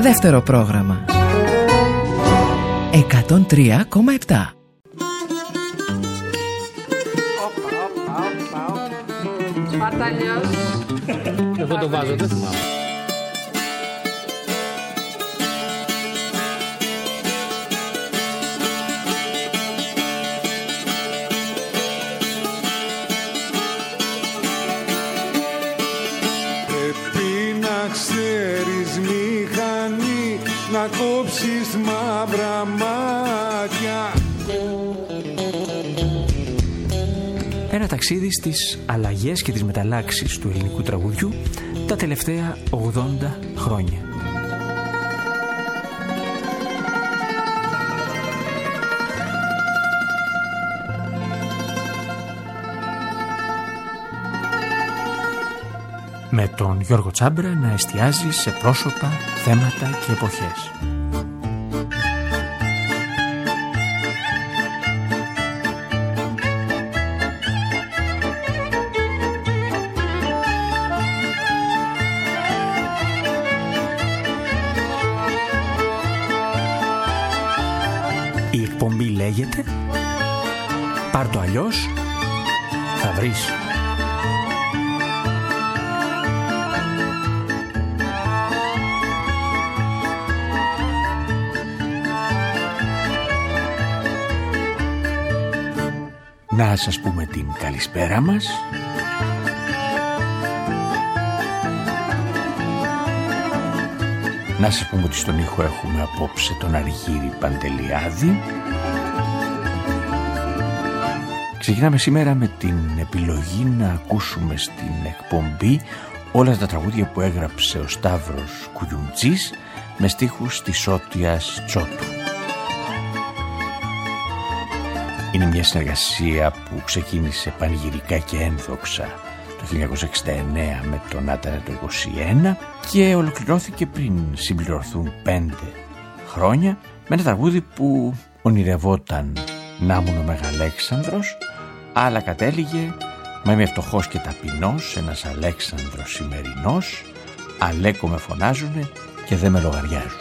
Δεύτερο πρόγραμμα 103,7. Σπαρταλιός. Εγώ το βάζω, δεν θυμάμαι. Πρέπει να ξέρεις μηχανή, να κόψεις μαύρα μάτια. Ένα ταξίδι στις αλλαγές και τις μεταλλάξεις του ελληνικού τραγουδιού τα τελευταία 80 χρόνια. Με τον Γιώργο Τσάμπρα να εστιάζει σε πρόσωπα, θέματα και εποχές. Η εκπομπή λέγεται «Πάρ' το αλλιώς, θα βρεις». Να σας πούμε την καλησπέρα μας. Να σας πούμε ότι στον ήχο έχουμε απόψε τον Αργύρη Παντελιάδη. Ξεκινάμε σήμερα με την επιλογή να ακούσουμε στην εκπομπή όλα τα τραγούδια που έγραψε ο Σταύρος Κουγιουντζής με στίχους της Ότιας Τσότου. Είναι μια συνεργασία που ξεκίνησε πανηγυρικά και ένδοξα το 1969 με τον Άτανα το 1921 και ολοκληρώθηκε πριν συμπληρωθούν 5 χρόνια με ένα τραγούδι που ονειρευόταν να ήμουν ο Μεγαλέξανδρος, αλλά κατέληγε «Μα είμαι φτωχός και ταπεινός, ένας Αλέξανδρος σημερινός, Αλέκο με φωνάζουνε και δεν με λογαριάζουν».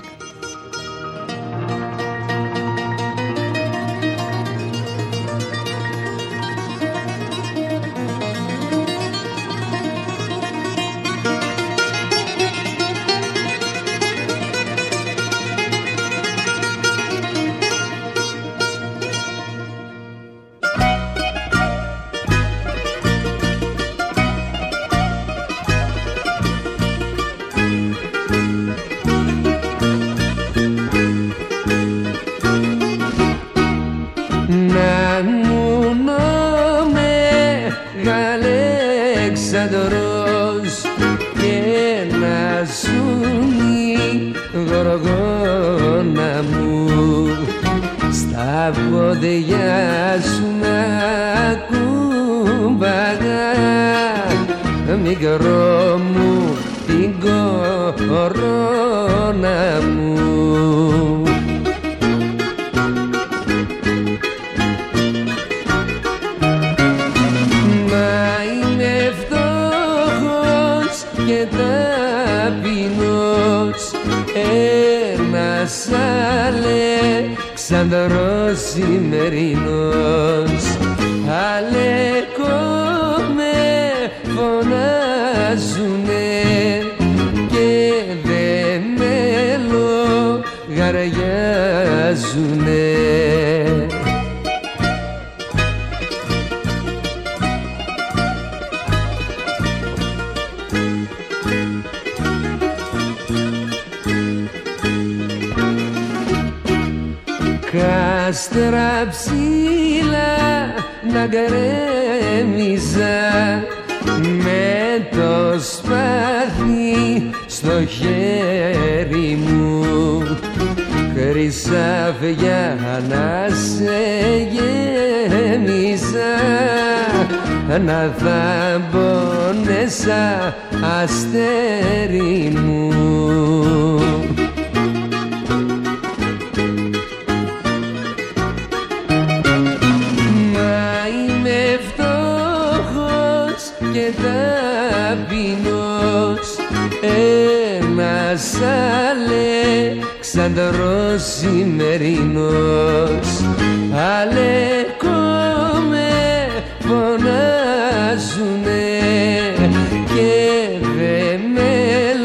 Μικρό μου την κορώνα μου. Μα είμαι φτωχός και ταπεινός, ένας Αλέξανδρος σημερινός, Αλέκο με φωνάζουνε και δε με λογαριάζουνε. Κάστρα ψηλά να γκρέμιζα με το σπαθί στο χέρι μου, χρυσάφια να σε γέμιζα, να θαμπώνεσσα αστέρι μου. Και ταπεινός, ένας Αλέξανδρος σαν τρος σημερινός. Αλέκο με φωνάζουνε και δε με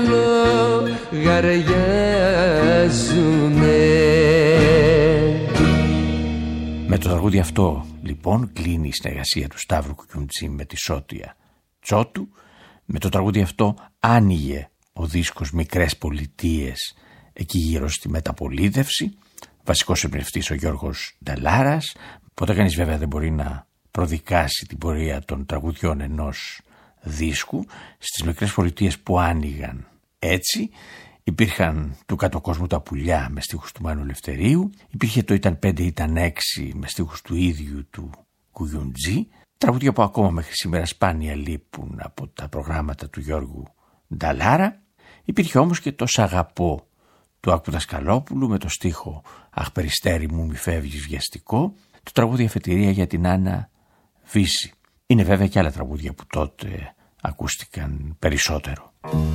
λογαριάζουνε. Με το τραγούδι αυτό λοιπόν κλείνει η συνεργασία του Σταύρου Κουκιουντζή με τη Σώτια Τσότου. Με το τραγούδι αυτό άνοιγε ο δίσκος Μικρές Πολιτείες εκεί γύρω στη μεταπολίτευση. Βασικός εμπνευστής ο Γιώργος Νταλάρας. Ποτέ κανείς βέβαια δεν μπορεί να προδικάσει την πορεία των τραγουδιών ενός δίσκου. Στις Μικρές Πολιτείες που άνοιγαν έτσι υπήρχαν του Κατοκόσμου τα πουλιά με στίχους του Μάνου Ελευθερίου, υπήρχε το Ήταν 5 ήταν 6 με στίχους του ίδιου του Κουγιουντζή, τραγούδια που ακόμα μέχρι σήμερα σπάνια λείπουν από τα προγράμματα του Γιώργου Νταλάρα. Υπήρχε όμως και το Σ' αγαπώ του Άκου Δασκαλόπουλου με το στίχο «Αχ περιστέρι μου μη φεύγεις βιαστικό», το τραγούδι αφετηρία για την Άννα Βύση. Είναι βέβαια και άλλα τραγούδια που τότε ακούστηκαν περισσότερο.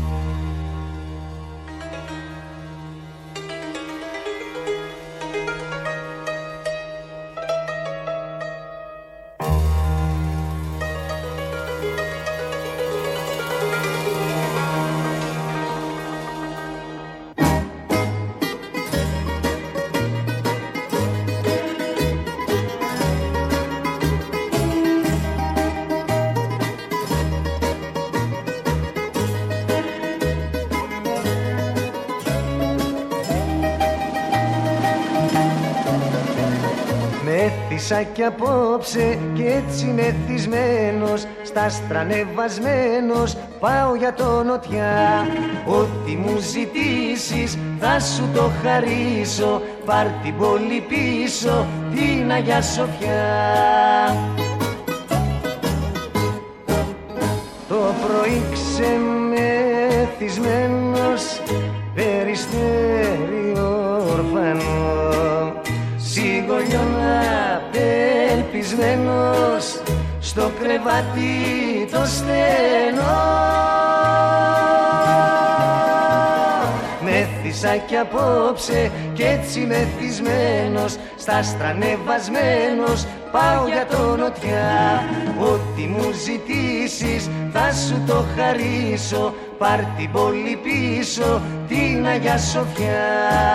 Κι απόψε κι έτσι μεθυσμένος, στα στρανεβασμένος πάω για το νοτιά. Ό,τι μου ζητήσεις θα σου το χαρίσω, πάρ' την πόλη πίσω, την Αγιά Σοφιά. Το πρωί ξεμεθυσμένος, περιστέρι ορφανό, σιγολιώνα απελπισμένος, στο κρεβάτι το στενό. Μέθησα κι απόψε κι έτσι μεθυσμένος, στα στρανεβασμένος πάω για το νοτιά. Ό,τι μου ζητήσεις θα σου το χαρίσω, πάρ' την πόλη πίσω, την Αγιά Σοφιά.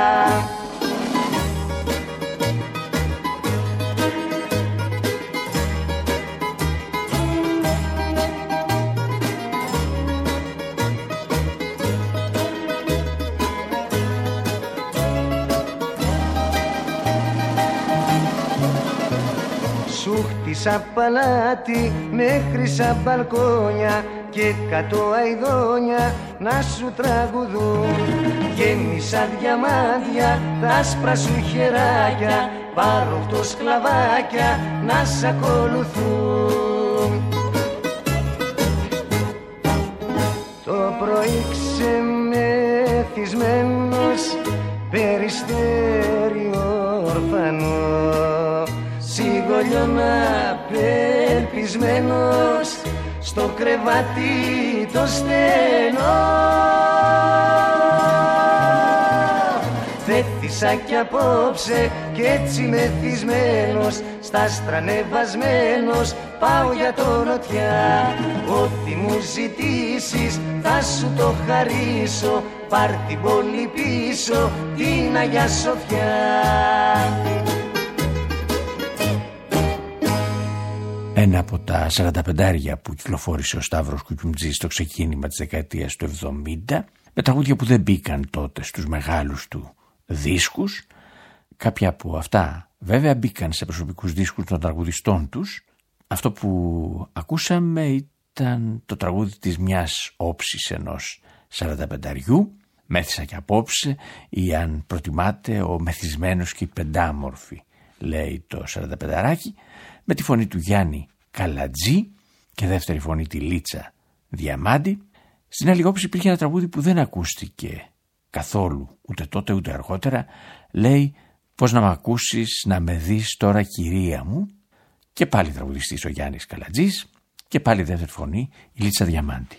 Χτίσα παλάτι μέχρι σαν μπαλκόνια και 100 αηδόνια να σου τραγουδούν. Γέμισα διαμάντια τα άσπρα σου χεράκια, πάρω 8 σκλαβάκια να σ' ακολουθούν. Το πρωί ξεμεθυσμένος, περιστέρι ορφανό, σιγολιώνα απελπισμένος, στο κρεβάτι το στενό. Θέθησα κι απόψε κι έτσι μεθυσμένος, στα στρανεβασμένος πάω για το νοτιά. Ό,τι μου ζητήσεις θα σου το χαρίσω, πάρ' την πόλη πίσω, την Αγιά Σοφιά. Ένα από τα 45 που κυκλοφόρησε ο Σταύρος Κουκιουντζής στο ξεκίνημα της δεκαετίας του 70, με τραγούδια που δεν μπήκαν τότε στους μεγάλους του δίσκους. Κάποια από αυτά βέβαια μπήκαν σε προσωπικούς δίσκους των τραγουδιστών τους. Αυτό που ακούσαμε ήταν το τραγούδι της μιας όψης ενός 45, «Μέθησα και απόψε», ή αν προτιμάτε «Ο μεθυσμένος και η πεντάμορφη», λέει το 45, με τη φωνή του Γιάννη Καλατζή και δεύτερη φωνή τη Λίτσα Διαμάντη. Στην άλλη όψη υπήρχε ένα τραγούδι που δεν ακούστηκε καθόλου ούτε τότε ούτε αργότερα. Λέει «Πώς να μ' ακούσεις, να με δεις τώρα κυρία μου», και πάλι τραγουδιστής ο Γιάννης Καλατζής και πάλι δεύτερη φωνή η Λίτσα Διαμάντη.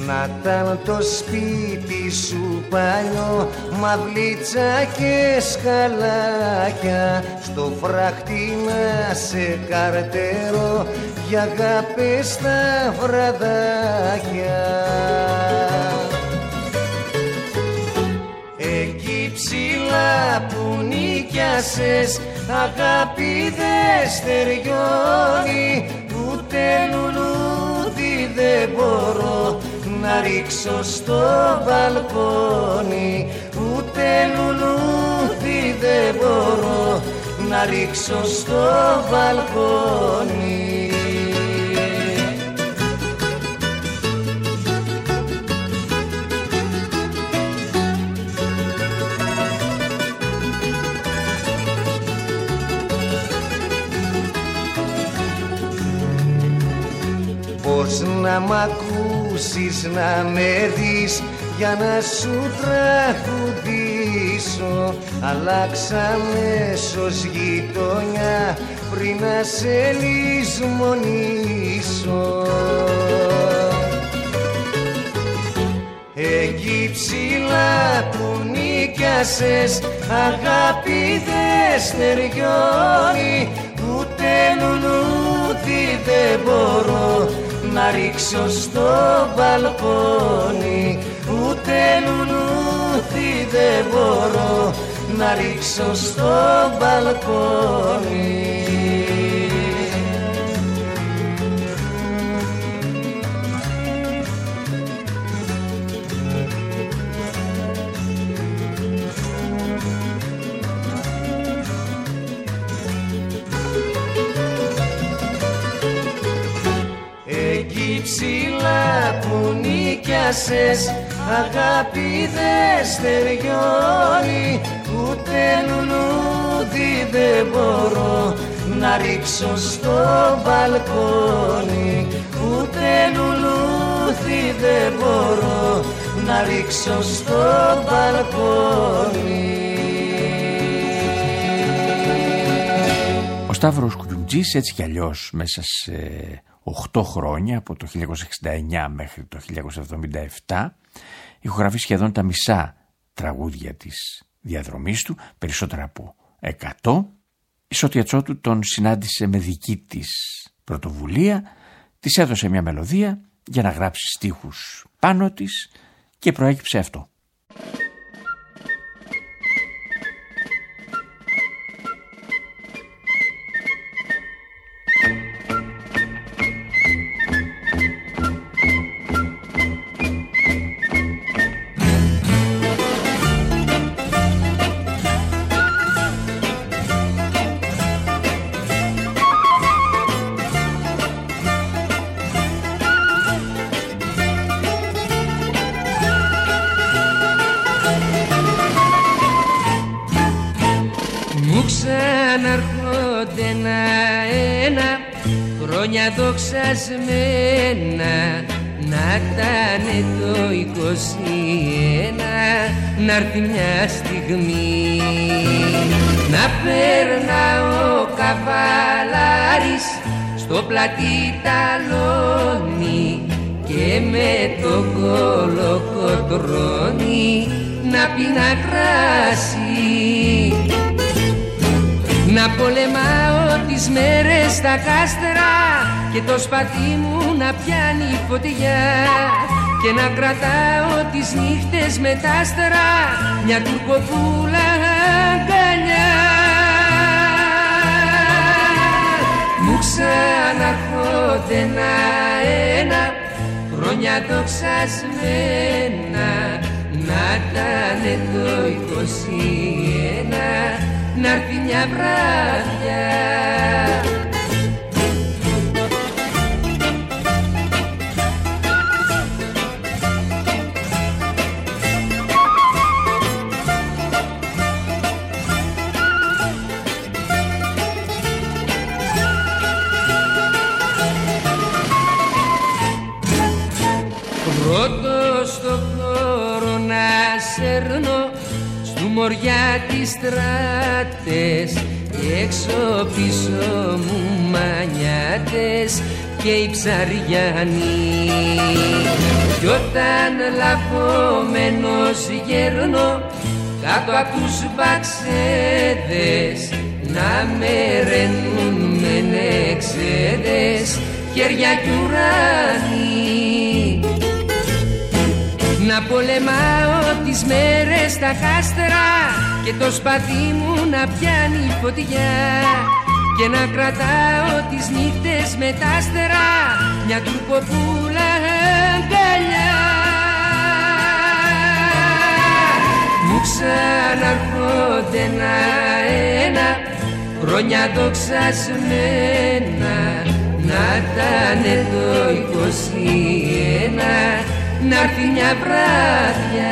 Να ήταν το σπίτι σου παλιό, μαυλίτσα και σκαλάκια, στο φράχτη να σε καρτερώ για αγάπες στα βραδάκια. Εκεί ψηλά που νίκιασες, αγάπη δε στεριώνει, ούτε λουλούδι δεν μπορώ να ρίξω στο μπαλκόνι, ούτε λουλούδι δεν μπορώ να ρίξω στο μπαλκόνι. Πώς να μ' ακούσεις, να με δεις, για να σου τραγουδήσω. Αλλάξαμε σως γειτονιά πριν να σε λησμονήσω. Εκεί ψηλά που νίκιασες, αγάπη δε στεριώνει, ούτε λουλούδι δεν μπορώ να ρίξω στο μπαλκόνι, ούτε λουλούδι δεν μπορώ να ρίξω στο μπαλκόνι. Εκεί ψηλά που νίκιασες, αγάπη δε στεριώνει, ούτε λουλούδι δεν μπορώ να ρίξω στο μπαλκόνι, ούτε λουλούδι δεν μπορώ να ρίξω στο μπαλκόνι. Ο Σταύρος Κουτουντζής έτσι κι αλλιώς μέσα σε 8 χρόνια, από το 1969 μέχρι το 1977, ηχογραφεί σχεδόν τα μισά τραγούδια της διαδρομής του, περισσότερα από 100. Η Σώτια Τσότου τον συνάντησε με δική της πρωτοβουλία, της έδωσε μια μελωδία για να γράψει στίχους πάνω της και προέκυψε αυτό. Ξαναρχόνται ένα-ένα χρόνια δοξασμένα, να κτάνε το 21, να'ρθει μια στιγμή να περνά ο καβαλάρης στο πλατή ταλόνι και με το κολοκοτρώνι να πίνει κράσι. Να πολεμάω τις μέρες στα κάστρα και το σπαθί μου να πιάνει φωτιά και να κρατάω τις νύχτες με τα άστρα μια τουρκοπούλα αγκαλιά. Μου ξαναρχόνται ένα-ένα χρόνια δοξασμένα, να ήτανε το 21, να'ρθει μια βράδια. Πρώτο στο χώρο να σέρνω, στου μοριά τις στράτες, έξω πίσω μου μανιάτες και η ψαριάνη. Κι όταν λαβωμένος γέρνω κάτω απ' τους μπαξέδες να με ρένουν με νεξέδες χέρια κι ουράνι, να πολεμάω τις μέρες στα κάστρα και το σπαθί μου να πιάνει φωτιά και να κρατάω τις νύχτες με τα άστερα μια τουρκοπούλα αγκαλιά. Μου ξαναρχόνται ένα χρόνια δοξασμένα, να ήτανε το 21, να'ρθει μια βράδια.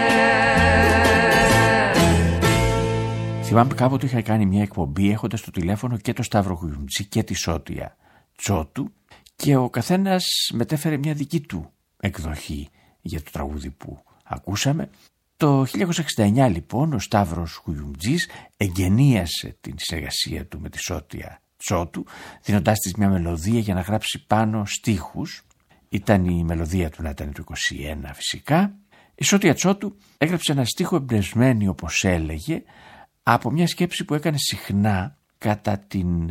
Θυμάμαι κάποτε είχα κάνει μια εκπομπή έχοντας στο τηλέφωνο και το Σταύρο Κουιουμτζή και τη Σώτια Τσότου και ο καθένας μετέφερε μια δική του εκδοχή για το τραγούδι που ακούσαμε. Το 1969 λοιπόν ο Σταύρος Κουιουμτζής εγγενίασε την συνεργασία του με τη Σώτια Τσότου, δίνοντάς της μια μελωδία για να γράψει πάνω στίχους. Ήταν η μελωδία του να ήταν το 21 φυσικά. Η Σώτια Τσότου έγραψε ένα στίχο εμπνευσμένη, όπως έλεγε, από μια σκέψη που έκανε συχνά κατά την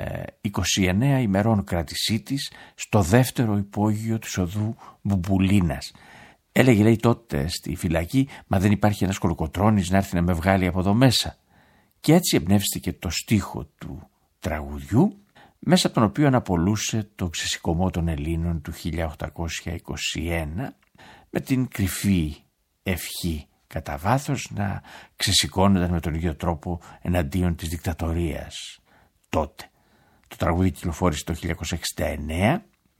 29 ημερών κράτησή της στο δεύτερο υπόγειο της οδού Μπουμπουλίνας. Έλεγε, λέει, τότε στη φυλακή, μα δεν υπάρχει ένας κολοκοτρώνης να έρθει να με βγάλει από εδώ μέσα. Και έτσι εμπνεύστηκε το στίχο του τραγουδιού, μέσα από τον οποίο αναπολούσε το ξεσηκωμό των Ελλήνων του 1821 με την κρυφή ευχή κατά βάθος να ξεσηκώνονταν με τον ίδιο τρόπο εναντίον της δικτατορίας τότε. Το τραγούδι κυκλοφόρησε το 1969,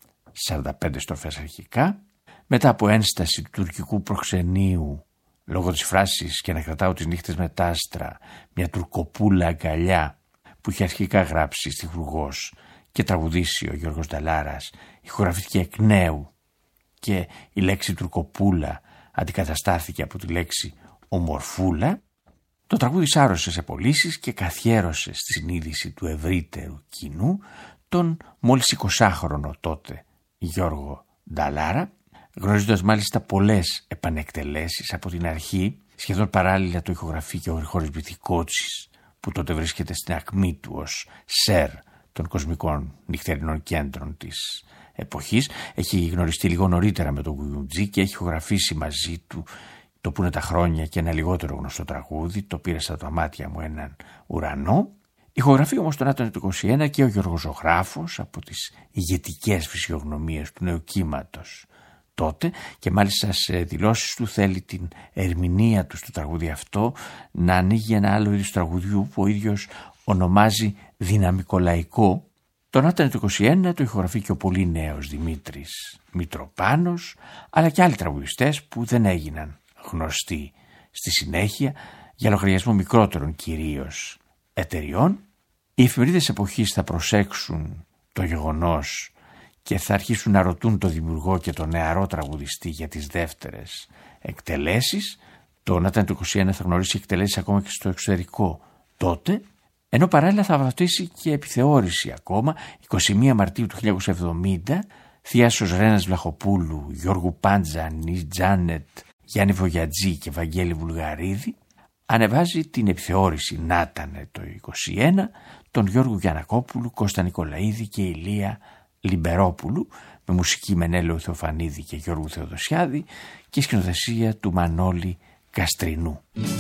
45 στροφές αρχικά, μετά από ένσταση του τουρκικού προξενείου λόγω της φράσης «και να κρατάω τις νύχτες με τ' άστρα, μια τουρκοπούλα αγκαλιά» που είχε αρχικά γράψει στιχουργός και τραγουδήσει ο Γιώργος Νταλάρας, ηχογραφήθηκε εκ νέου και η λέξη τουρκοπούλα αντικαταστάθηκε από τη λέξη ομορφούλα. Το τραγούδι σάρωσε σε πωλήσεις και καθιέρωσε στη συνείδηση του ευρύτερου κοινού τον μόλις 20χρονο τότε Γιώργο Νταλάρα, γνωρίζοντας μάλιστα πολλές επανεκτελέσεις από την αρχή. Σχεδόν παράλληλα το ηχογραφεί και ο Γρηγόρης Μπιθικότσης, που τότε βρίσκεται στην ακμή του ως σερ των κοσμικών νυχτερινών κέντρων της εποχής. Έχει γνωριστεί λίγο νωρίτερα με τον Κουιουμτζή και έχει ηχογραφήσει μαζί του το «Που είναι τα χρόνια» και ένα λιγότερο γνωστό τραγούδι, το «Πήρε στα τα μάτια μου έναν ουρανό». Ηχογραφεί όμως τον Άτονο του 21 και ο Γιώργος Ζωγράφος από τις ηγετικές φυσιογνωμίες του νέου κύματος τότε, και μάλιστα σε δηλώσεις του θέλει την ερμηνεία του στο τραγούδι αυτό να ανοίγει ένα άλλο είδος τραγουδιού που ο ίδιος ονομάζει δυναμικολαϊκό. Τον Άτανη του 21 το ηχογραφεί και ο πολύ νέος Δημήτρης Μητροπάνος, αλλά και άλλοι τραγουδιστές που δεν έγιναν γνωστοί στη συνέχεια για λογαριασμό μικρότερων κυρίως εταιριών. Οι εφημερίδες εποχής θα προσέξουν το γεγονός και θα αρχίσουν να ρωτούν τον δημιουργό και τον νεαρό τραγουδιστή για τις δεύτερες εκτελέσεις. Το Άτανη του 21 θα γνωρίσει εκτελέσεις ακόμα και στο εξωτερικό τότε, ενώ παράλληλα θα βαφτίσει και επιθεώρηση ακόμα 21 Μαρτίου του 1970, Θίασος Ρένας Βλαχοπούλου, Γιώργου Πάντζα, Νις Τζάνετ, Γιάννη Βογιατζή και Βαγγέλη Βουλγαρίδη. Ανεβάζει την επιθεώρηση Νάτανε το 21 τον Γιώργου Γιαννακόπουλου, Κώστα Νικολαίδη και Ηλία Λιμπερόπουλου, με μουσική Μενέλαιο Θεοφανίδη και Γιώργου Θεοδοσιάδη και σκηνοθεσία του Μανώλη Καστρινού.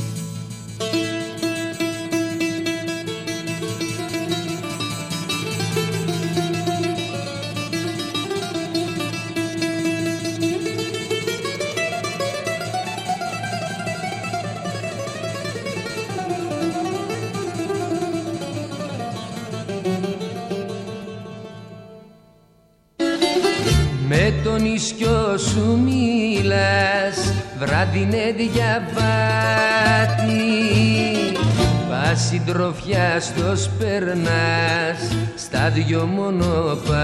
Με τον ίσκιο σου μίλας, βράδυνε διαβάτη, πας συντροφιά στο σπερνάς, στα δυο μονοπάτι.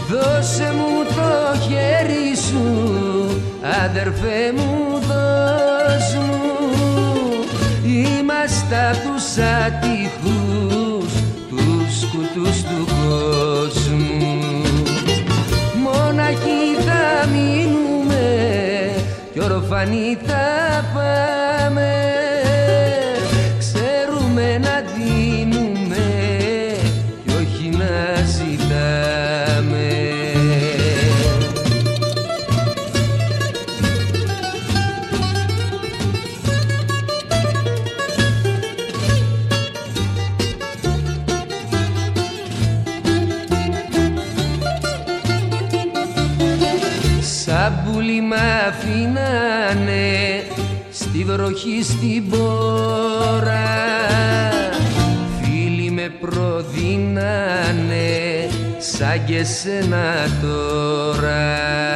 Δώσε μου το χέρι σου, αδερφέ μου, δώσε τους ατυχούς, τους κουτούς του κόσμου. Μοναχοί θα μείνουμε κι ορφανοί θα πάμε, ξέρουμε να δίνουμε κι όχι να ζητάμε. Σαν πουλί μ' αφήνανε στη βροχή στην πόρα, φίλοι με προδίνανε σαν και σένα τώρα.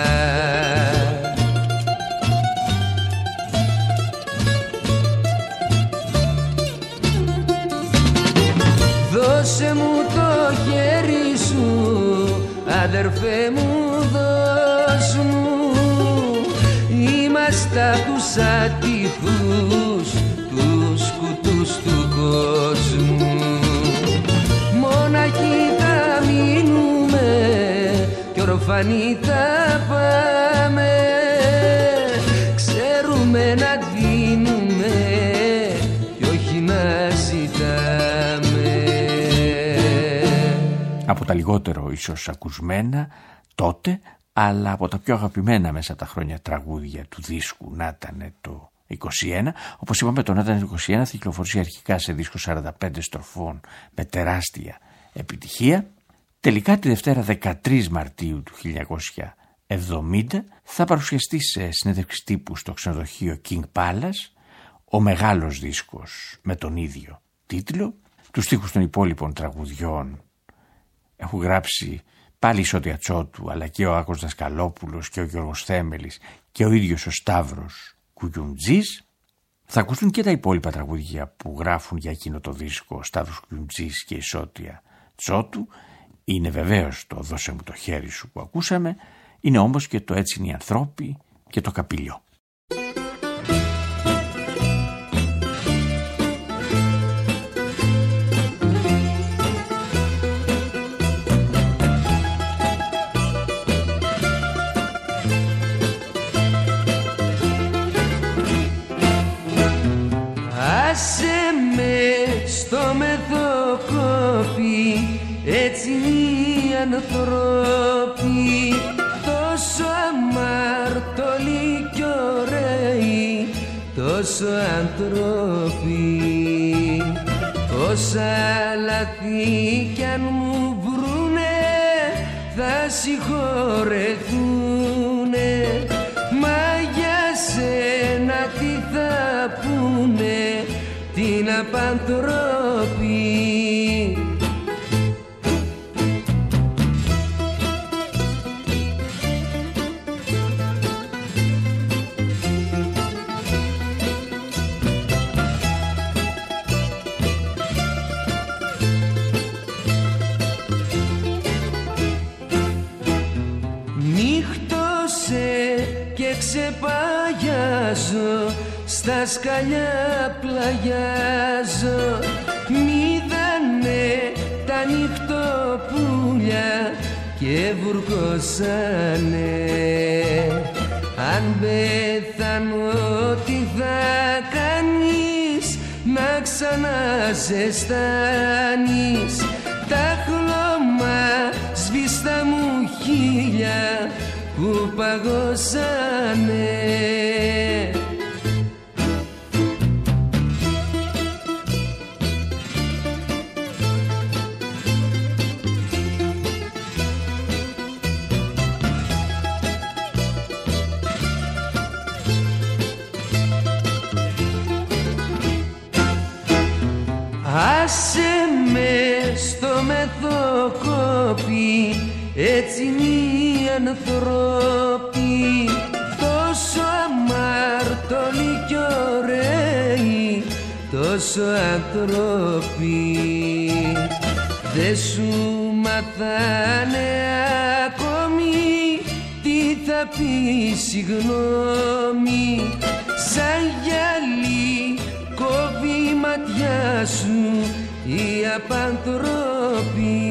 Δώσε μου το χέρι σου, αδερφέ μου, δώσ' μου. Είμαστε απ' τους ατυχούς, τους κουτούς του κόσμου. Μοναχοί θα μείνουμε κι ορφανοί θα πάμε, ξέρουμε να δίνουμε κι όχι να ζητάμε. Από τα λιγότερο ίσως ακουσμένα τότε, αλλά από τα πιο αγαπημένα μέσα από τα χρόνια τραγούδια του δίσκου να ήταν το 21. Όπως είπαμε, το να ήταν το 21 θα κυκλοφορήσει αρχικά σε δίσκο 45 στροφών με τεράστια επιτυχία. Τελικά τη Δευτέρα 13 Μαρτίου του 1970 θα παρουσιαστεί σε συνέντευξη τύπου στο ξενοδοχείο King Palace ο μεγάλος δίσκος με τον ίδιο τίτλο. Τους στίχους των υπόλοιπων τραγουδιών έχουν γράψει πάλι η Σώτια Τσότου, αλλά και ο Άκος Δασκαλόπουλος και ο Γιώργος Θέμελης και ο ίδιος ο Σταύρος Κουγιουντζής. Θα ακουστούν και τα υπόλοιπα τραγούδια που γράφουν για εκείνο το δίσκο ο Σταύρος Κουγιουντζής και η Σώτια Τσότου. Είναι βεβαίως το «Δώσε μου το χέρι σου» που ακούσαμε, είναι όμως και το «Έτσι είναι οι ανθρώποι» και το «Καπηλιό». Άσε με στο μεθοκόπι, έτσι είναι οι ανθρώποι, τόσο αμαρτωλοί κι ωραίοι, τόσο άνθρωποι. Όσα λάθη κι αν μου βρουνε θα συγχωρεθούνε, μα για σένα τι θα πούνε, την απανθρωπή. Νύχτωσε και ξεπαγιάζω, στα σκαλιά πλαγιάζω, μίδανε τα νυχτοπούλια και βουρκώσανε. Αν πεθάνω τι θα κάνεις, να ξαναζεστάνεις τα χλώμα σβήστα μου χείλια που παγώσανε. Άσε με στο μεθοκόπι, έτσι είναι οι ανθρώποι, τόσο αμαρτωλοί κι ωραίοι, τόσο άνθρωποι. Δε σου μαθάνε ακόμη τι θα πει συγγνώμη, σαν γυαλί κόβει η ματιά σου η απανθρωπή.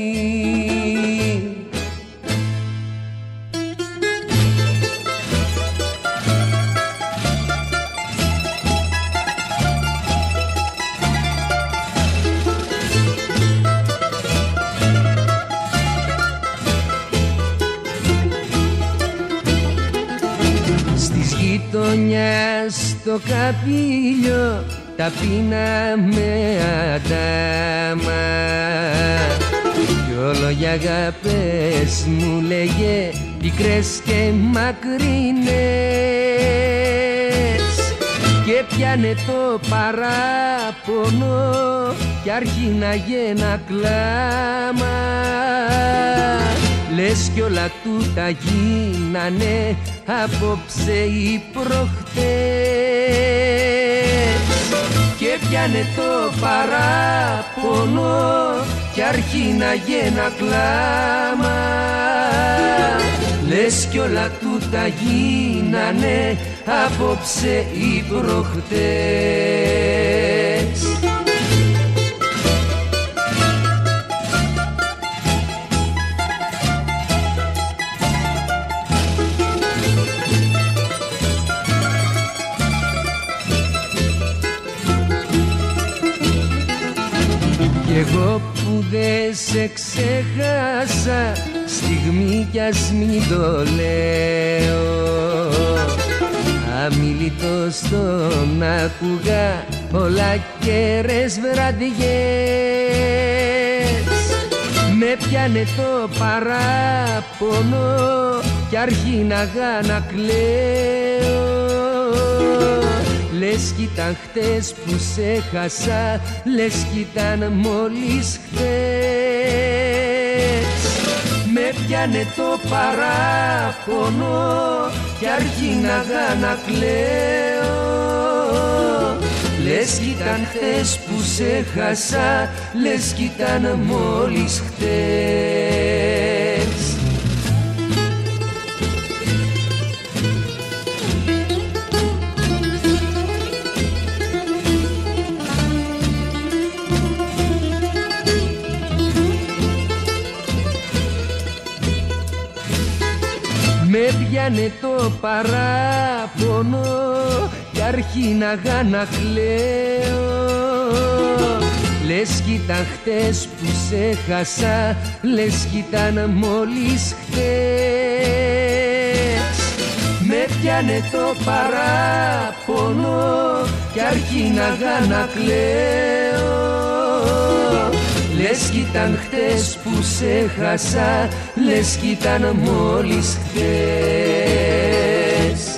Γειτονιάς το καπήλιο τα πίναμε αντάμα κι όλο για αγάπες μου λέγε πικρές και μακρινές και πιάνε το παράπονο κι άρχιναγε ένα κλάμα. Λες κι όλα τούτα γίνανε απόψε ή προχτές και πιάνε το παράπονο κι αρχίναγε ένα κλάμα. Λες κι όλα τούτα γίνανε απόψε ή προχτές. Κι εγώ που δεν σε ξέχασα στιγμή κι ας μην το λέω, αμιλητός τον άκουγα όλα καιρές βραδιές. Με πιάνε το παράπονο κι αρχίναγα να κλαίω. Λες κι ήταν χτες που σε χάσα, λες κι ήταν μόλις χτες. Με πιάνε το παράπονο κι αρχίναγα να κλαίω. Λες κι ήταν χτες που σε χάσα, λες κι ήταν μόλις χτες. Με πιάνε το παράπονο κι αρχίναγα να κλαίω. Λες κι ήταν χτες που σε χάσα, λες κι ήταν μόλις χτες. Με πιάνε το παράπονο κι αρχίναγα να κλαίω. Λες κι ήταν χτες που σε χάσα, λες κι ήταν μόλις χτες.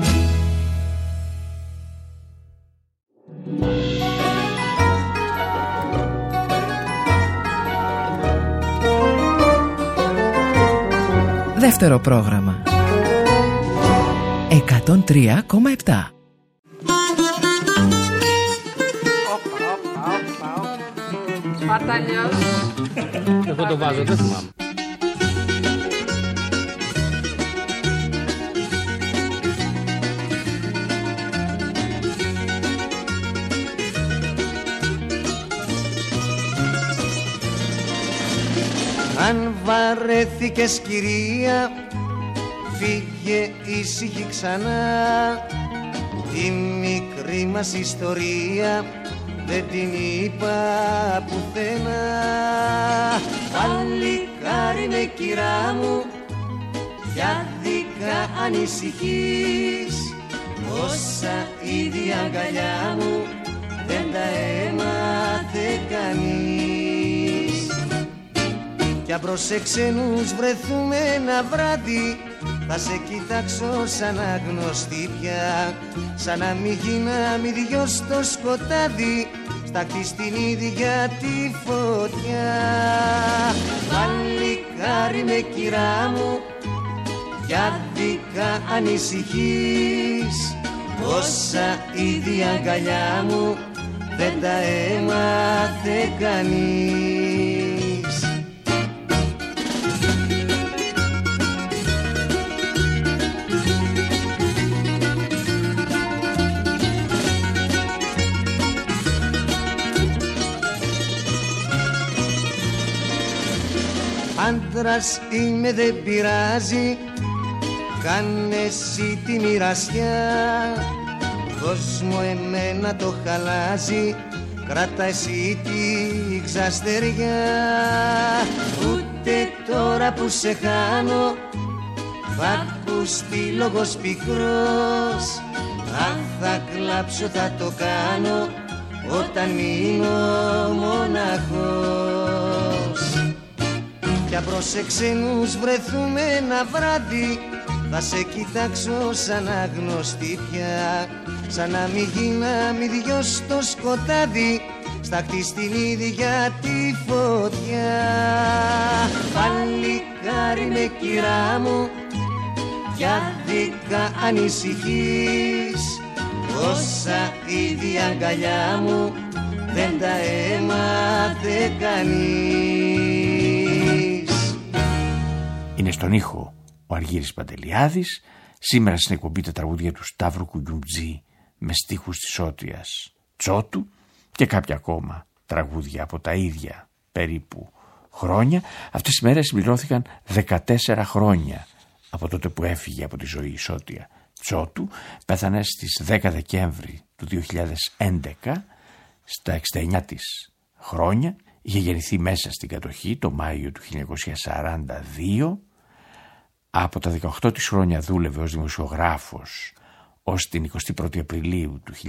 Δεύτερο πρόγραμμα 103,7. Παταλιός. Εγώ το βάζω, δεν θυμάμαι. Αν βαρέθηκες κυρία, φύγε ήσυχη ξανά. Τη μικρή μας ιστορία δεν την είπα πουθενά. Παλικάρι με κυρά μου, γιάδικα ανησυχείς. Όσα ήδη αγκαλιά μου δεν τα έμαθε κανείς. Κι αν προς ξένους βρεθούμε ένα βράδυ, θα σε κοιτάξω σαν αγνωστή πια. Σαν να μην γίναμε δυο στο σκοτάδι, σταχτεί στην ίδια τη φωτιά. Παλικάρι με κυρά μου, γιάδικα ανησυχείς. Όσα ήδη αγκαλιά μου δεν τα έμαθε κανείς. άντρας είμαι δεν πειράζει, κάνε εσύ τη μοιρασιά. Δώσ' μου εμένα το χαλάζι, κράτα εσύ τη ξαστεριά. Ούτε τώρα που σε χάνω θα ακουστεί λόγος πικρός. Αν θα κλάψω θα το κάνω όταν μείνω μοναχός. Πια πρόσεξε νους βρεθούμε ένα βράδυ, θα σε κοιτάξω σαν άγνωστη πια. Σαν να μην γίναμε δυο στο σκοτάδι, σταχτεί στην ίδια τη φωτιά. Παλικάρι με κυρά μου, διάδικα ανησυχείς. Όσα ήδη αγκαλιά μου δεν τα έμαθε κανείς. Είναι στον ήχο ο Αργύρης Παντελιάδης. Σήμερα στην εκπομπή τα τραγούδια του Σταύρου Κουγιουμτζή με στίχους της Σώτιας Τσότου και κάποια ακόμα τραγούδια από τα ίδια περίπου χρόνια. Αυτές τις μέρες συμπληρώθηκαν 14 χρόνια από τότε που έφυγε από τη ζωή η Σώτια Τσότου. Πέθανε στις 10 Δεκέμβρη του 2011 στα 69 της χρόνια. Είχε γεννηθεί μέσα στην κατοχή το Μάιο του 1942. Από τα 18 της χρόνια δούλευε ως δημοσιογράφος ως την 21η Απριλίου του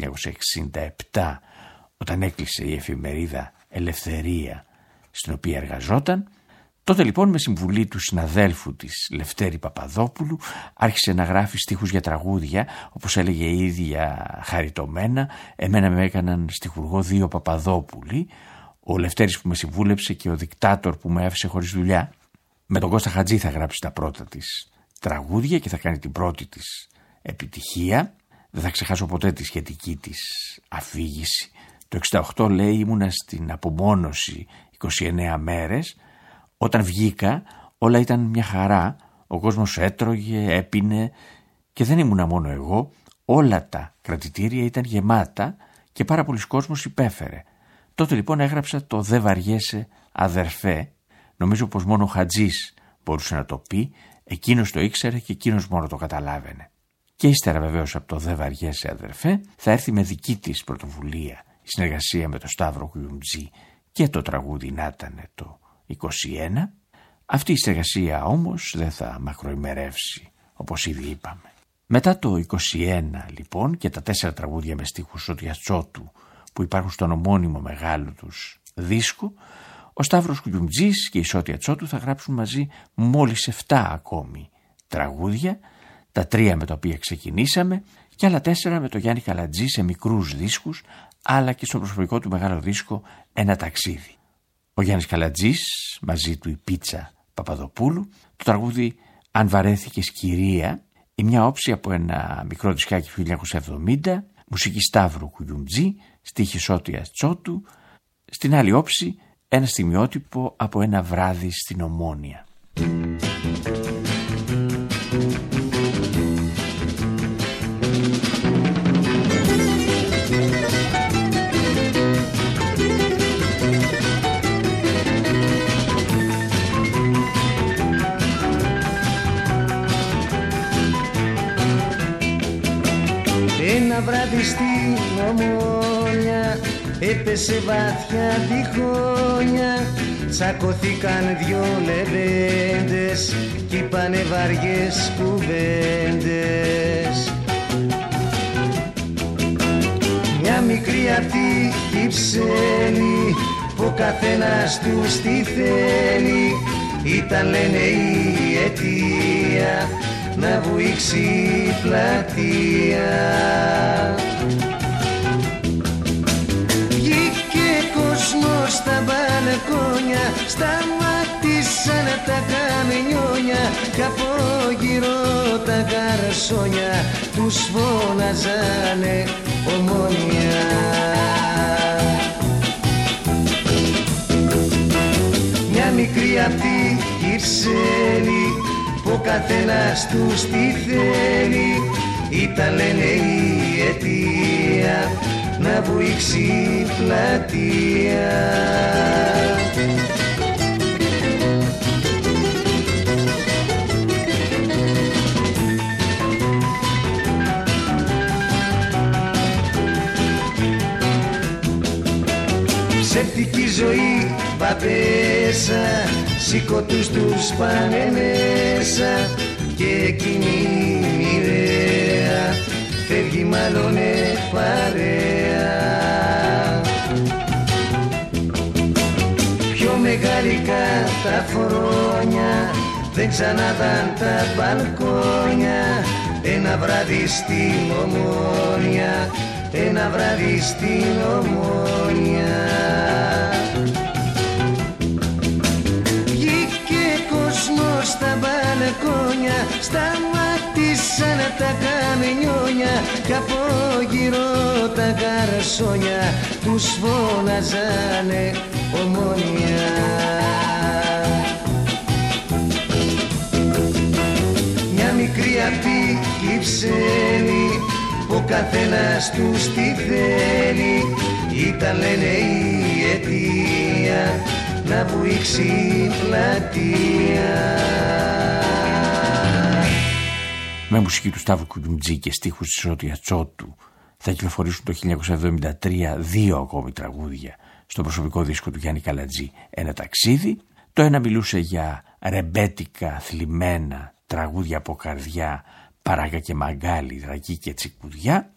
1967, όταν έκλεισε η εφημερίδα Ελευθερία στην οποία εργαζόταν. Τότε λοιπόν με συμβουλή του συναδέλφου της Λευτέρη Παπαδόπουλου άρχισε να γράφει στίχους για τραγούδια, όπως έλεγε η ίδια χαριτωμένα. Εμένα με έκαναν στιχουργό 2 Παπαδόπουλοι, ο Λευτέρης που με συμβούλεψε και ο δικτάτορ που με άφησε χωρίς δουλειά. Με τον Κώστα Χατζή θα γράψει τα πρώτα της τραγούδια και θα κάνει την πρώτη της επιτυχία. Δεν θα ξεχάσω ποτέ τη σχετική της αφήγηση. Το 68 λέει ήμουνα στην απομόνωση 29 μέρες. Όταν βγήκα όλα ήταν μια χαρά. Ο κόσμος έτρωγε, έπινε και δεν ήμουνα μόνο εγώ. Όλα τα κρατητήρια ήταν γεμάτα και πάρα πολλοί κόσμος υπέφερε. Τότε λοιπόν έγραψα το «Δε βαριέσαι αδερφέ». Νομίζω πως μόνο ο Χατζής μπορούσε να το πει, εκείνος το ήξερε και εκείνος μόνο το καταλάβαινε. Και ύστερα βεβαίως από το «Δε βαριέσαι αδερφέ» θα έρθει με δική της πρωτοβουλία η συνεργασία με τον Σταύρο Κουγιουμτζή και το τραγούδι να ήταν το 21. Αυτή η συνεργασία όμως δεν θα μακροημερεύσει, όπως ήδη είπαμε. Μετά το 21 λοιπόν και τα 4 τραγούδια με στίχους Σώτιας Τσότου που υπάρχουν στον ομώνυμο μεγάλο τους δίσκο, ο Σταύρος Κουγιουμτζής και η Σώτια Τσότου θα γράψουν μαζί μόλις 7 ακόμη τραγούδια, τα 3 με τα οποία ξεκινήσαμε και άλλα 4 με τον Γιάννη Καλατζή σε μικρούς δίσκους, αλλά και στο προσωπικό του μεγάλο δίσκο «Ένα ταξίδι». Ο Γιάννης Καλατζής, μαζί του η Πίτσα Παπαδοπούλου, το τραγούδι «Αν βαρέθηκες κυρία», η μια όψη από ένα μικρό δισκάκι του 1970, μουσική Σταύρου Κουγιουμτζή, στίχη Σώτιας Τσότου, στην άλλη όψη ένα στιγμιότυπο από ένα βράδυ στην Ομόνια. Ένα βράδυ στην Ομόνια έπεσε βαθιά διχόνια. Τσακωθήκαν 2 λεβέντες κι είπανε βαριές κουβέντες. Μια μικρή αυτή κυψέλη που ο καθένας τους τι θέλει, ήταν λένε η αιτία να βουήξει η πλατεία. Βγήκε κόσμος στα μπαλκόνια, σταμάτησαν τα καμινιόνια κι από γύρω τα καρσόνια τους φώναζανε Ομόνια. Μια μικρή αυτή κυψέλη που ο καθένας τους τι θέλει, ήταν λένε η αιτία να βουήξει η πλατεία. κι η ζωή μπαμπέσα, σηκωτούς τους πάνε μέσα και εκείνη μοιραία φεύγει μάλλονε παρέα. Πιο μεγάλη καταφρόνια δεν ξαναδάν τα μπαλκόνια. Ένα βράδυ στην Ομόνια, ένα βράδυ στην Ομόνια. Βγήκε κόσμος στα μπαλκόνια, σταμάτησαν τα καμενιόνια κι από γύρω τα καρσόνια τους φώναζανε Ομόνια. Μια μικρή απτή Κυψέλη που ο καθένας τους τη θέλει, ήταν λένε η αιτία να βουήξει η πλατεία. Με μουσική του Σταύρου Κουντουμτζή και στίχους της Ζώτια Τσότου θα κυκλοφορήσουν το 1973 δύο ακόμη τραγούδια στο προσωπικό δίσκο του Γιάννη Καλατζή, Ένα ταξίδι. Το ένα μιλούσε για ρεμπέτικα θλιμμένα τραγούδια από καρδιά, παράγκα και μαγκάλι, δρακή και τσικουδιά.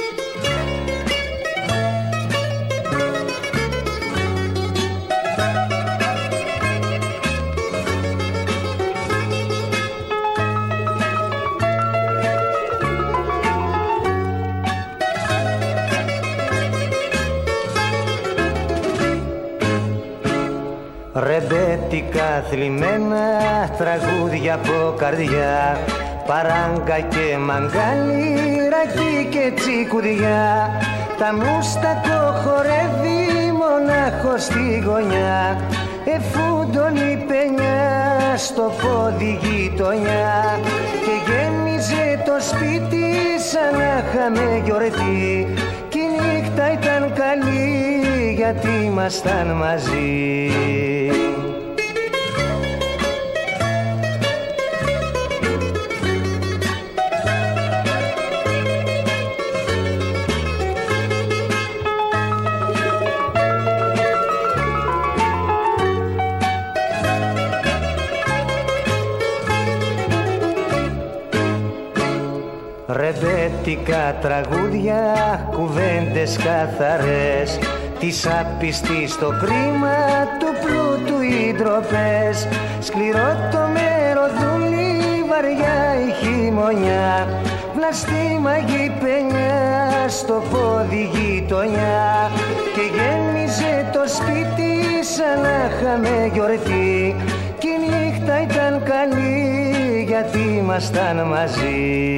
Ρεμπέτικα θλιμμένα τραγούδια από καρδιά, παράγκα και μαγκάλι, ρακί και τσικουδιά. Τα μουστακό χορεύει μονάχο στη γωνιά, εφούντωνη παινιά στο πόδι γειτονιά. Και γέμιζε το σπίτι σαν να είχαμε γιορτή, κι η νύχτα ήταν καλή γιατί ήμασταν μαζί. Ρεμπέτικα τραγούδια, κουβέντες καθαρές, της άπιστης στο κρίμα του πλούτου οι ντροπές. Σκληρό το μεροδούλι, βαριά η χειμωνιά, βλαστήμαγη παινιά στο πόδι γειτονιά. Και γέμιζε το σπίτι σαν να είχαμε γιορτή, κι η νύχτα ήταν καλή γιατί ήμασταν μαζί.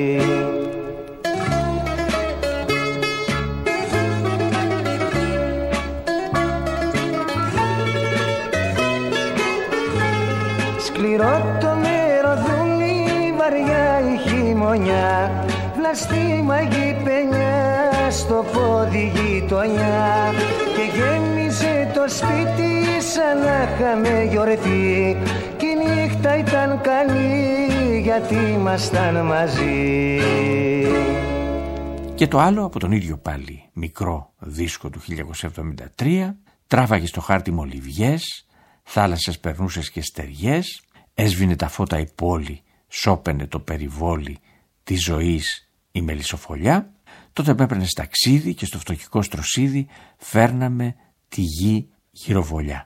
Σκληρό το μεροδούλι, βαριά η χειμωνιά, βλαστήμαγη παινιά στο πόδι γειτονιά. Και γέμιζε το σπίτι σαν να είχαμε γιορτή, κι η νύχτα ήταν καλή γιατί ήμασταν μαζί. Και το άλλο από τον ίδιο πάλι μικρό δίσκο του 1973, τράβαγε στο χάρτη μολυβιές, θάλασσες περνούσες και στεριές, έσβηνε τα φώτα η πόλη, σώπαινε το περιβόλι της ζωής η μελισσοφολιά. Τότε έπαιρνες ταξίδι και στο φτωχικό στροσίδι φέρναμε τη γη γυροβολιά.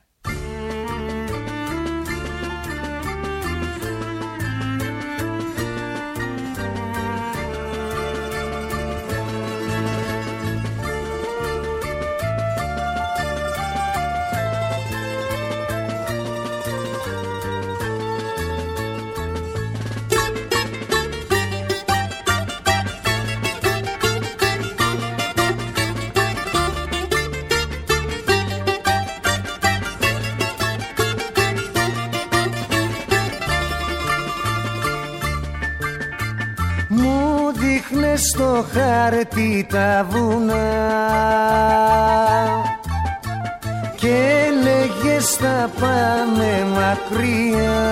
Στο χάρτη τα βουνά και λέγες θα πάμε μακριά.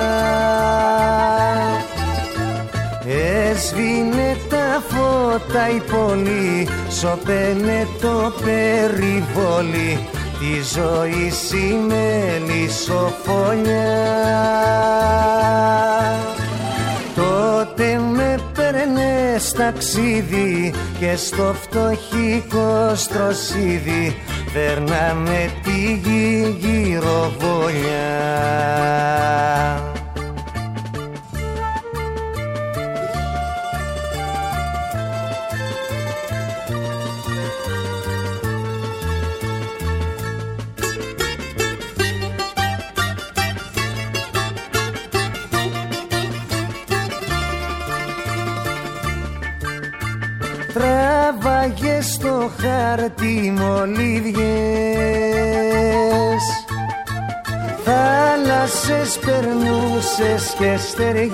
Έσβηνε τα φώτα η πόλη, σωπαίνε το περιβόλι, τη ζωή σημαίνει σοφωνιά. Τότε με παίρνες ταξίδι και στο φτωχικό στροσίδι περνάμε τη γη γυροβολιά. Τράβαγε στο χάρτη μολύβιες, θάλασσες περνούσες και στεριές.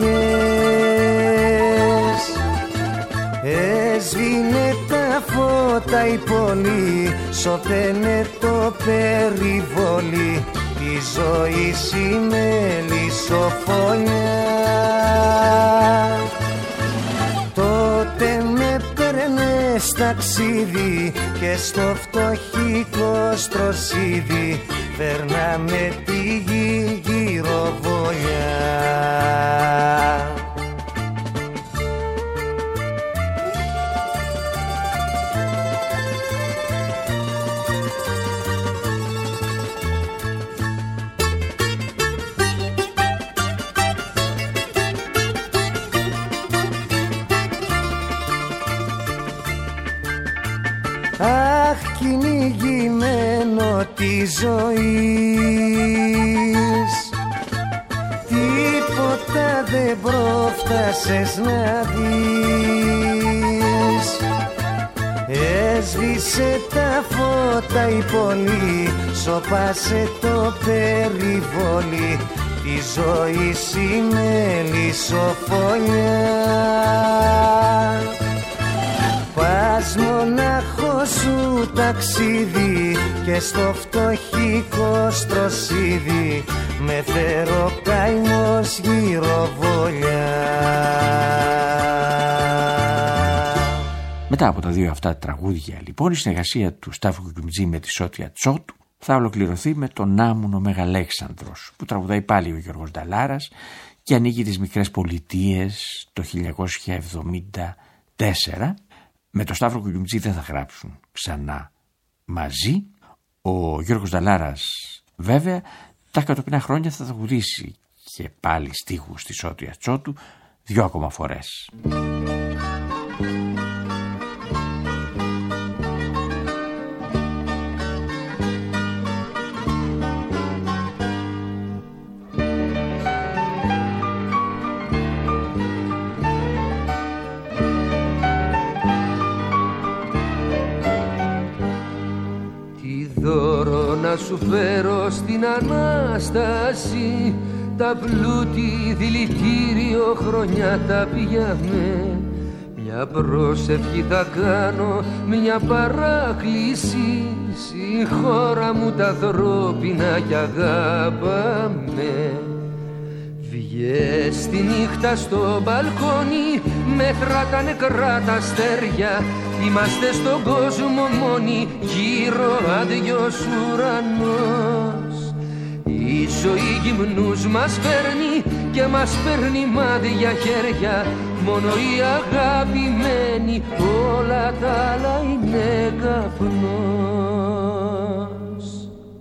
Έσβηνε τα φώτα η πόλη, σωπαίνε το περιβόλι, τη ζωή σημαίνει σοφωνιά. Τότε με παίρνες ταξίδι και στο φτωχικό στροσίδι περνάμε τη γη γυροβολιά. Αχ, κυνηγημένο τη ζωής, τίποτα δεν πρόφτασες να δεις. Έσβησε τα φώτα η πόλη, σωπάσε το περιβόλι, τη ζωή σημαίνει σοφωνιά. Πας μονάχος σου ταξίδι και στο φτωχικό στροσίδι με φέρω καημός γυροβολιά. Μετά από τα δύο αυτά τραγούδια λοιπόν, η συνεργασία του Σταύρου Κουκουμτζή με τη Σώτια Τσότου θα ολοκληρωθεί με τον Νάμουνο Μεγαλέξανδρος, που τραγουδάει πάλι ο Γιώργος Νταλάρας και ανοίγει τις Μικρές Πολιτείες το 1974. Με τον Σταύρο Κουκουμτζή δεν θα γράψουν ξανά μαζί. Ο Γιώργος Νταλάρας βέβαια τα κατοπινά χρόνια θα τραγουδήσει και πάλι στίχους της Σώτια Τσότου 2 ακόμα φορές. Να σου φέρω στην Ανάσταση, τα πλούτη δηλητήριο χρονιά τα πήγαμε. Μια πρόσευχη θα κάνω, μια παράκληση, στη χώρα μου τα ανθρώπινα κι αγάπαμε. Βγες τη νύχτα στο μπαλκόνι, μέτρα τα νεκρά τα αστέρια. Είμαστε στον κόσμο μόνοι, γύρω άδειος ουρανός. Η ζωή γυμνούς μας παίρνει και μας παίρνει μάδια χέρια. Μόνο η αγαπημένη, όλα τα άλλα είναι καπνός.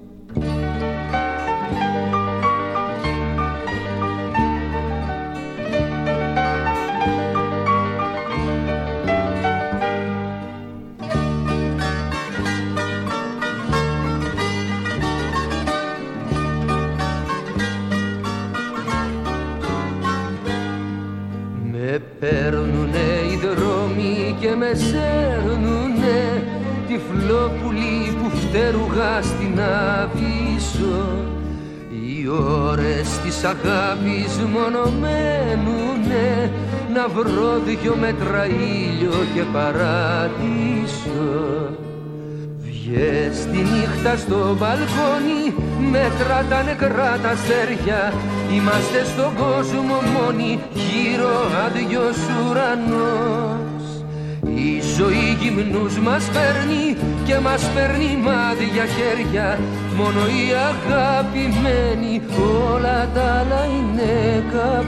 Με παίρνουνε οι δρόμοι και με σέρνουνε, τυφλόπουλοι που φτερουγά στην Αβύσσο. Οι ώρες της αγάπης μόνο μένουνε, να βρω 2 μέτρα ήλιο και παράδεισο. Βγες τη νύχτα στο μπαλκόνι, μέτρα τα νεκρά τα αστέρια. Είμαστε στον κόσμο μόνοι, γύρω άδειος ουρανός. Η ζωή γυμνούς μας παίρνει και μας παίρνει μάτια χέρια. Μόνο η αγαπημένη, όλα τα άλλα είναι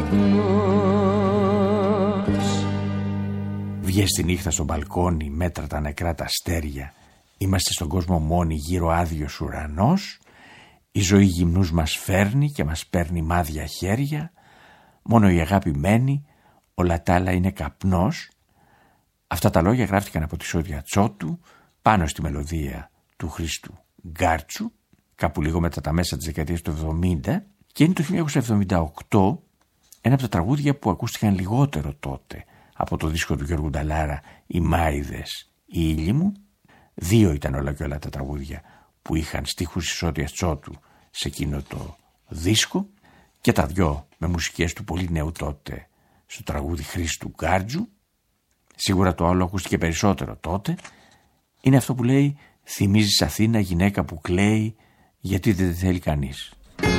καπνός. Βγες τη νύχτα στο μπαλκόνι, μέτρα τα νεκρά τα αστέρια. Είμαστε στον κόσμο μόνοι, γύρω άδειος ουρανός. Η ζωή γυμνούς μας φέρνει και μας παίρνει μάδια χέρια. Μόνο η αγαπημένη, όλα τα άλλα είναι καπνός. Αυτά τα λόγια γράφτηκαν από τη Σώτια Τσότου πάνω στη μελωδία του Χρήστου Γκάρτσου, κάπου λίγο μετά τα μέσα της δεκαετίας του 70, και είναι το 1978 ένα από τα τραγούδια που ακούστηκαν λιγότερο τότε από το δίσκο του Γιώργου Νταλάρα, «Οι Μάηδες, οι ήλιοι μου». 2 ήταν όλα και όλα τα τραγούδια που είχαν στίχους της Σώτιας Τσότου σε εκείνο το δίσκο, και τα 2 με μουσικές του πολύ νέου τότε στο τραγούδι Χρήστου Γκάρτζου. Σίγουρα το άλλο ακούστηκε περισσότερο τότε. Είναι αυτό που λέει «Θυμίζεις Αθήνα, γυναίκα που κλαίει, γιατί δεν θέλει κανείς».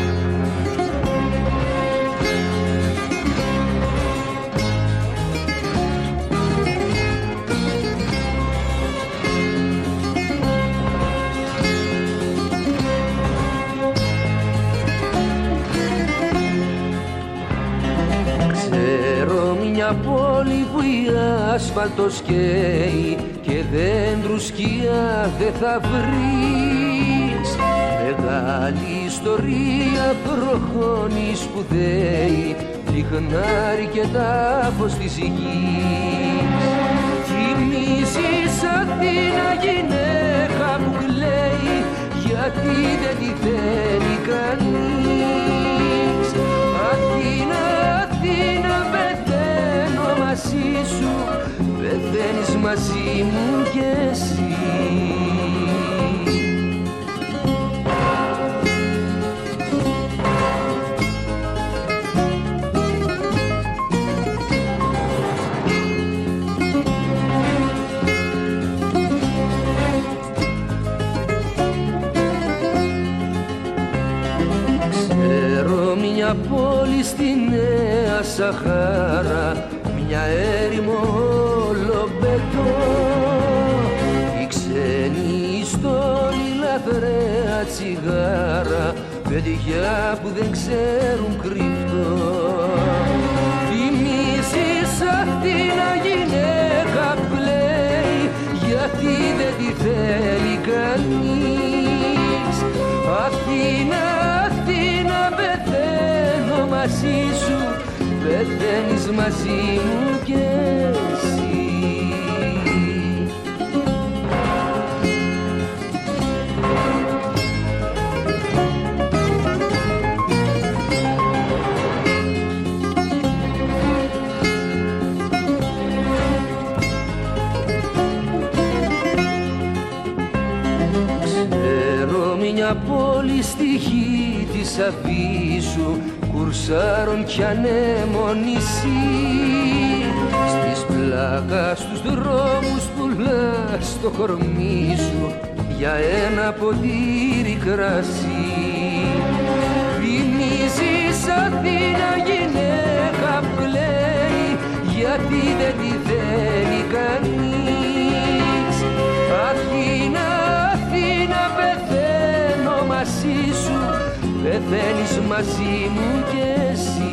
Μια πόλη που η άσφαλτος καίει και δέντρου σκιά δεν θα βρεις. Μεγάλη ιστορία προχώνει σπουδαίη, λιχνάρι και τάφος της γης. Θυμίζεις Αθήνα, γυναίκα που κλαίει, γιατί δεν τη θέλει κανείς. Αθήνα, Αθήνα, πεθαίνω μαζί σου, πεθαίνεις μαζί μου κι εσύ. Μια πόλη στη Νέα Σαχάρα, μια έρημο λομπετό. Οι ξένοι στόλοι, λαθρέα τσιγάρα, παιδιά που δεν ξέρουν κρυφτό. Θυμίζεις Αθήνα, γυναίκα που κλαίει, γιατί δεν τη θέλει κανείς. Αθήνα, Αθήνα, πεθαίνω μαζί σου, πεθαίνεις μαζί μου κι εσύ. 'Μια πόλη στη γη της Αφίσου, κουρσάρων κι ανέμονησί. Στις πλάκας τους δρόμους πουλάς το κορμί σου για ένα ποτήρι κρασί. Θυμίζεις Αθήνα, γυναίκα που λέει, γιατί δεν τη θέλει κανείς. Αθήνα, Αθήνα, πεθαίνω μαζί σου, πεθαίνεις μαζί μου κι εσύ.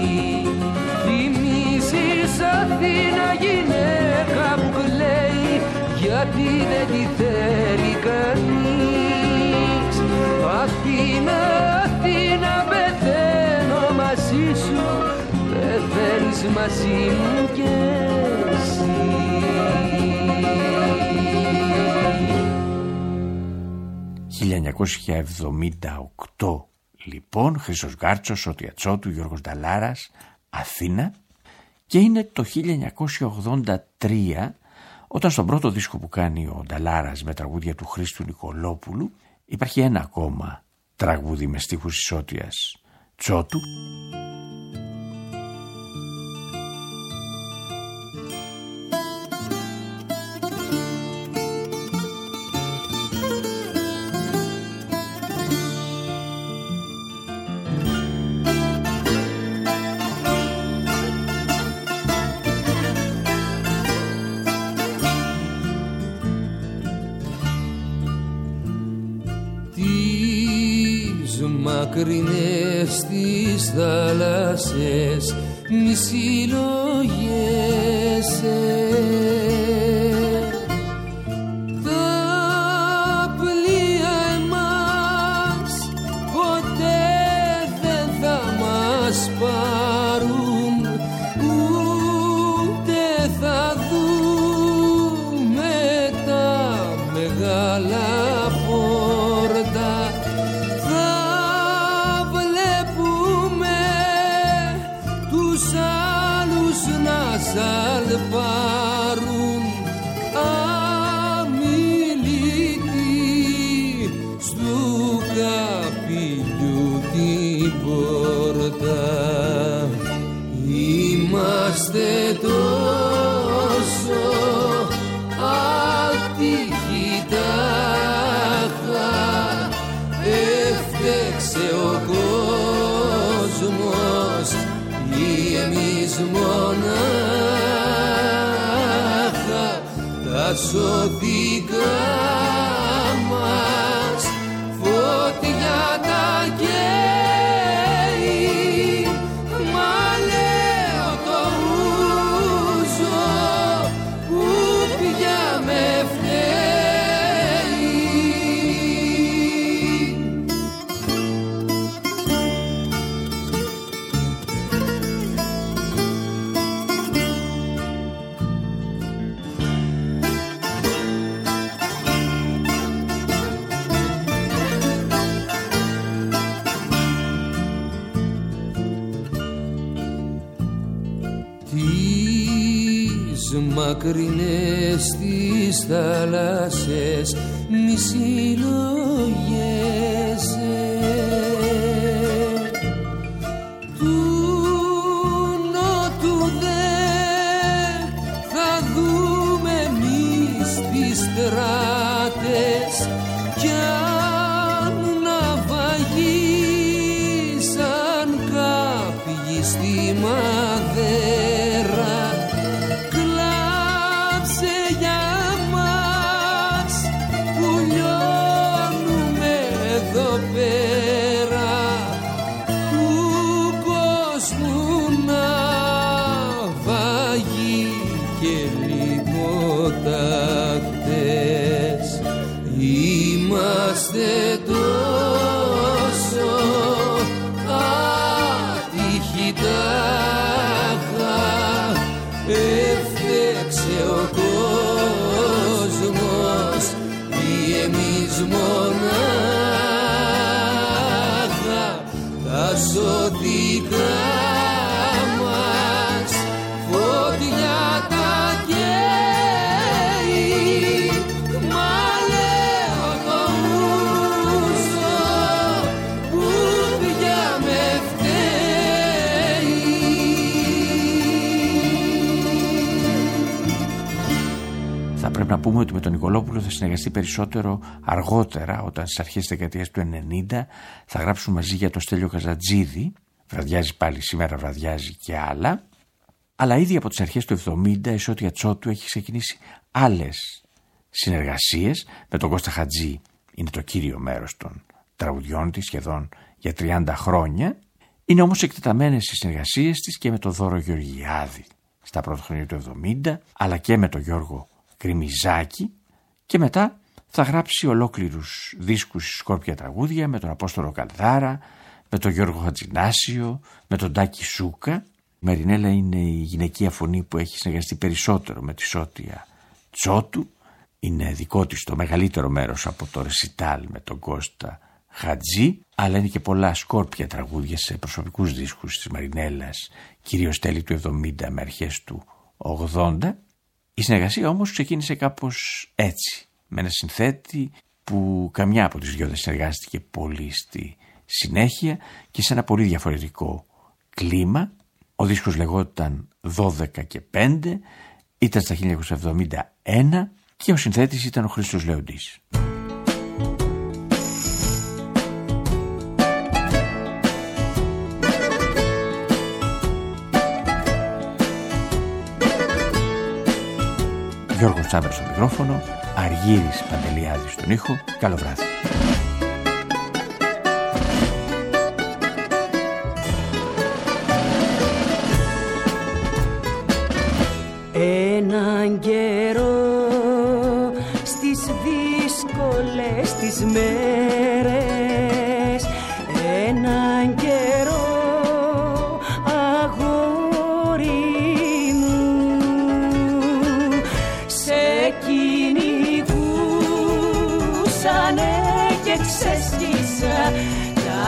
Θυμίζεις Αθήνα, γυναίκα που κλαίει, γιατί δεν τη θέλει κανείς. Αθήνα, Αθήνα, πεθαίνω μαζί σου, πεθαίνεις μαζί μου κι εσύ. «1978 λοιπόν, Χρήστος Γκάρτσος, Σώτια Τσότου, Γιώργος Νταλάρας, Αθήνα». Και είναι το 1983 όταν στον πρώτο δίσκο που κάνει ο Νταλάρας με τραγούδια του Χρήστου Νικολόπουλου υπάρχει ένα ακόμα τραγούδι με στίχους της Σώτιας Τσότου. μακρινές τις θάλασσες μη συλλογέσαι. Τα πλοία εμάς ποτέ δεν θα μας πάρουν, ούτε θα δούμε τα μεγάλα πόρτα. Θα βλέπουμε τους άλλους να σαλπάρουν αμιλητοί στου καπηλιού την πόρτα. Είμαστε τόσο άτυχοι τάχα, έφτεξε ο κόσμος ή εμείς μονάχα. Τα σωθικά μας φωτιά τα καίει, μα λέω το ούζο που πια με φταίει. Τις μακρινές τις θάλασσες μη συλλογέσαι. Του νότου δε θα δούμε εμείς τις στράτες, κι αν ναυαγίσαν κάποιοι στη Μαδέρα, κλάψε για μας που λιώνουμε εδώ πέρα, του κόσμου ναυαγοί και λιγοτάχτες. Είμαστε τόσο άτυχοι τάχα, έφτεξε ο κόσμος ή εμείς μονάχα. Τα σωθικά μας φωτιά τα καίει, μα λέω το ούζο που πια με φταίει. Θα πρέπει να πούμε ότι με τον Νικολόπουλο θα συνεργαστεί περισσότερο αργότερα, όταν στις αρχές της δεκαετίας του 90 θα γράψουν μαζί για το Στέλιο Καζατζίδη, βραδιάζει πάλι σήμερα, βραδιάζει και άλλα. Αλλά ήδη από τις αρχές του 70 η Σώτια Τσότου έχει ξεκινήσει άλλες συνεργασίες με τον Κώστα Χατζή. Είναι το κύριο μέρος των τραγουδιών της σχεδόν για 30 χρόνια. Είναι όμως εκτεταμένες οι συνεργασίες της και με τον Δώρο Γεωργιάδη στα πρώτα χρόνια του 70, αλλά και με τον Γιώργο Κρυμιζάκη, και μετά θα γράψει ολόκληρους δίσκους σκόρπια τραγούδια με τον Απόστολο Καλδάρα, με τον Γιώργο Χατζηνάσιο, με τον Τάκη Σούκα. Η Μαρινέλα είναι η γυναικεία φωνή που έχει συνεργαστεί περισσότερο με τη Σώτια Τσότου. Είναι δικό της το μεγαλύτερο μέρος από το ρεσιτάλ με τον Κώστα Χατζή, αλλά είναι και πολλά σκόρπια τραγούδια σε προσωπικούς δίσκους της Μαρινέλας, κυρίως τέλη του 70 με αρχές του 80. Η συνεργασία όμως ξεκίνησε κάπως έτσι, με ένα συνθέτη που καμιά από τις δυο δεν συνεργάστηκε πολύ στη συνέχεια και σε ένα πολύ διαφορετικό κλίμα. Ο δίσκος λεγόταν 12 και 5, ήταν στα 1971 και ο συνθέτης ήταν ο Χρήστος Λεοντής. Γιώργος Τσάμπρας στο μικρόφωνο, Αργύρης Παντελιάδης στον ήχο. Καλό βράδυ. τις μέρες έναν καιρό αγόρι μου, σε κυνηγούσανε και ξεσκίσα τα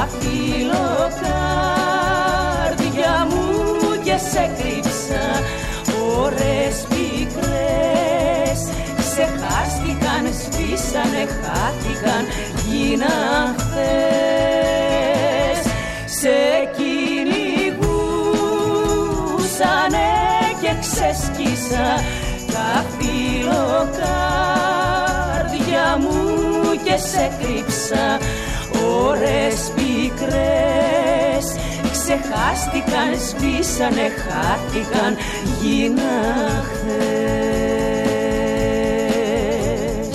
φιλοκάρδια μου και σε κρύψα. Ώρες πικρές ξεχάστηκαν, σβήσανε, χάθηκαν, γίναν χθες. Σε κυνηγούσανε και ξεσκίσα τα φιλοκάρδια μου και σε κρύψα. Ώρες πικρές ξεχάστηκαν, σβήσανε, χάθηκαν, γίναν χθες.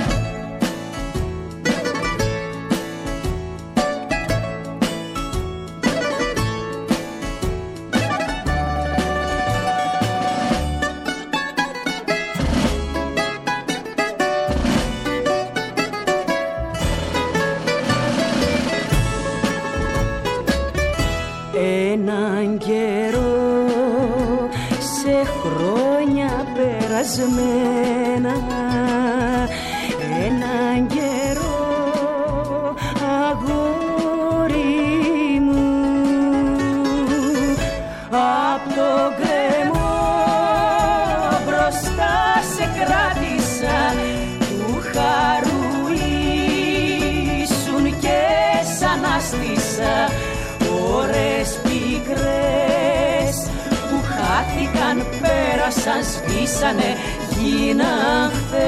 Έναν καιρό σε χρόνια περασμένα, έναν καιρό αγόρι μου, απ' το γκρεμό μπροστά σε κράτησα, του χαρού ήσουν και σ' ανάστησα. Ώρες πικρές που χάθηκαν, πέρασαν, σβήσανε, γίναν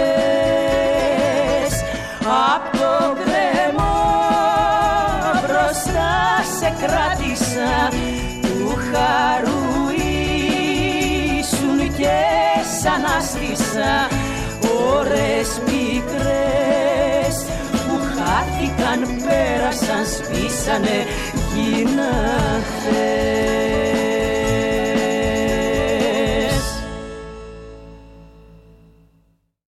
χθες. Απ' το γκρεμό μπροστά σε κράτησα, του χαρού ήσουν και σ' ανάστησα. Ώρες πικρές που χάθηκαν, πέρασαν, σβήσανε, γίναν χθες.